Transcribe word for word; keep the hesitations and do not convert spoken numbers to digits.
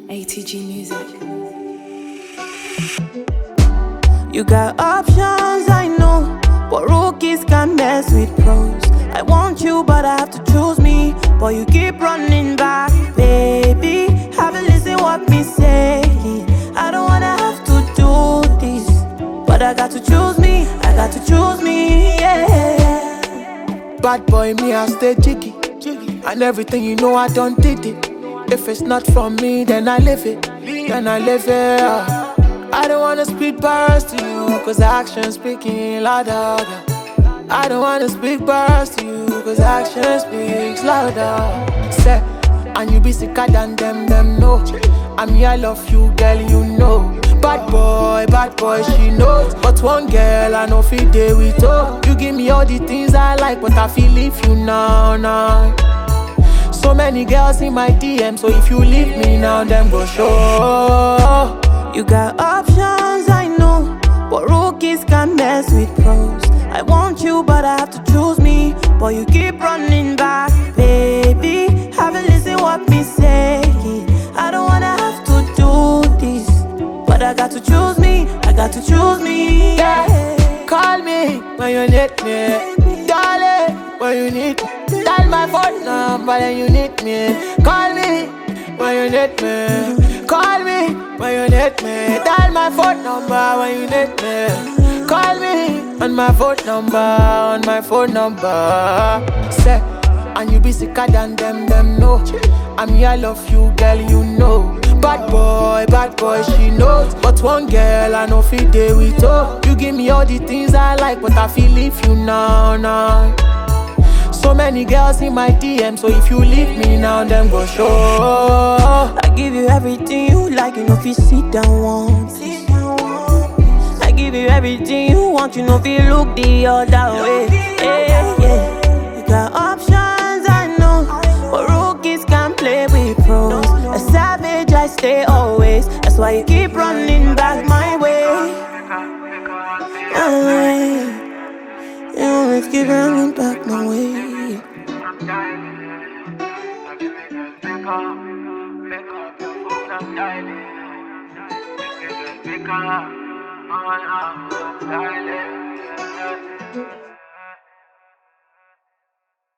A T G Music. You got options, I know, but rookies can mess with pros. I want you, but I have to choose me. But you keep running back, baby. Have a listen what me say. I don't wanna have to do this, but I got to choose me. I got to choose me, yeah. Bad boy, me, I stay jiggy. And everything you know, I done did it. If it's not from me, then I live it. Then I live it. uh. I don't wanna speak bars to you, cause action speaking louder. I don't wanna speak bars to you, cause action speaks louder. Say, and you be sicker than them, them know. I'm here, I love you, girl, you know. Bad boy, bad boy, she knows. But one girl, I know feel day with her. You give me all the things I like, but I feel leave you now, now. So many girls in my D M, so if you leave me now, them go show. You got options, I know, but rookies can mess with pros. I want you, but I have to choose me. But you keep running back, baby. Have a listen what me say. I don't wanna have to do this, but I got to choose me. I got to choose me, yeah. Call me when you need me, darling, when you need me. Dial my phone number when you need me. Call me when you need me. Call me when you need me. Dial my phone number when you need me. Call me on my phone number, on my phone number. Say, and you be sicker than them, them know. I'm here, I love you, girl, you know. Bad boy, bad boy, she knows. But one girl, I know feel day with her. You give me all the things I like, but I feel leave you now, now. So many girls in my D M, so if you leave me now, them go show. I give you everything you like, you know if you sit down once. I give you everything you want, you know if you look the other way. Yeah, yeah. You got options, I know, but rookies can play with pros. A savage, I stay always. That's why you keep running back my way. Uh, you always keep running back my way. Pick up, pick up, pick up,